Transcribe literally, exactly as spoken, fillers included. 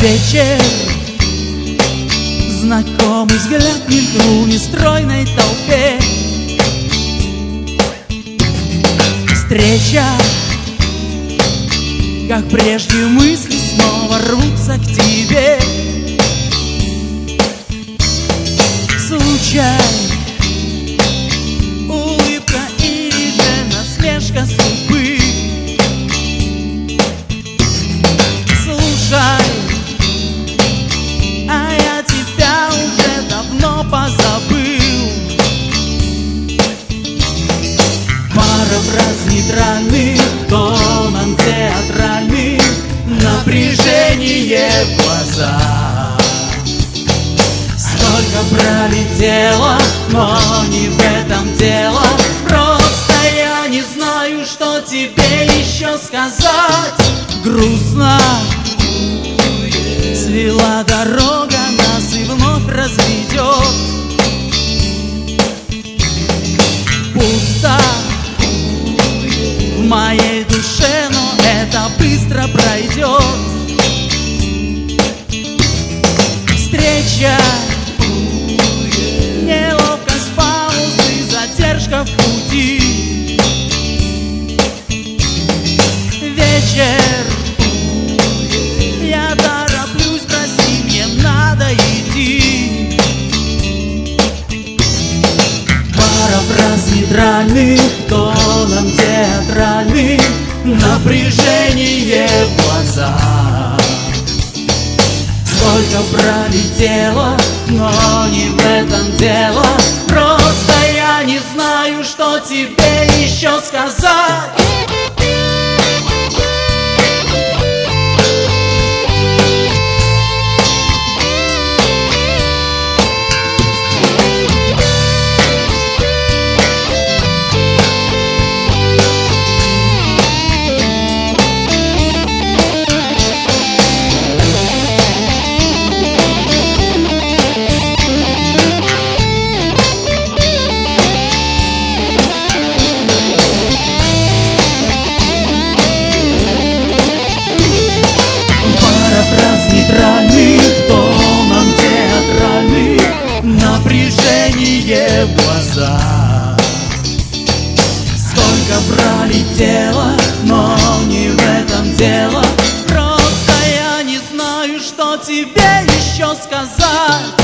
вечер, знакомый взгляд мелькнул в нестройной толпе. Встреча, как прежде мысли снова рвутся к тебе. Случай, улыбка или же насмешка судьбы. Слушай, а я тебя уже давно позабыл. Пара фраз нейтральных, тоном театральных, напряжение в глазах. Сколько пролетело, но не в этом дело. Просто я не знаю, что тебе еще сказать. Грустно свела дорога нас и вновь разведет. Пусто в моей душе, но это быстро пройдет. Встреча, неловкость паузы, задержка в пути. Вечер, я тороплюсь, прости, мне надо идти. Пара фраз нейтральных, тоном театральных, напряжение в глазах. Сколько пролетело, но не в этом дело. Просто я не знаю, что тебе еще сказать. Нейтральных, тоном театральных, напряжение в глазах. Сколько пролетело, но не в этом дело. Просто я не знаю, что тебе еще сказать.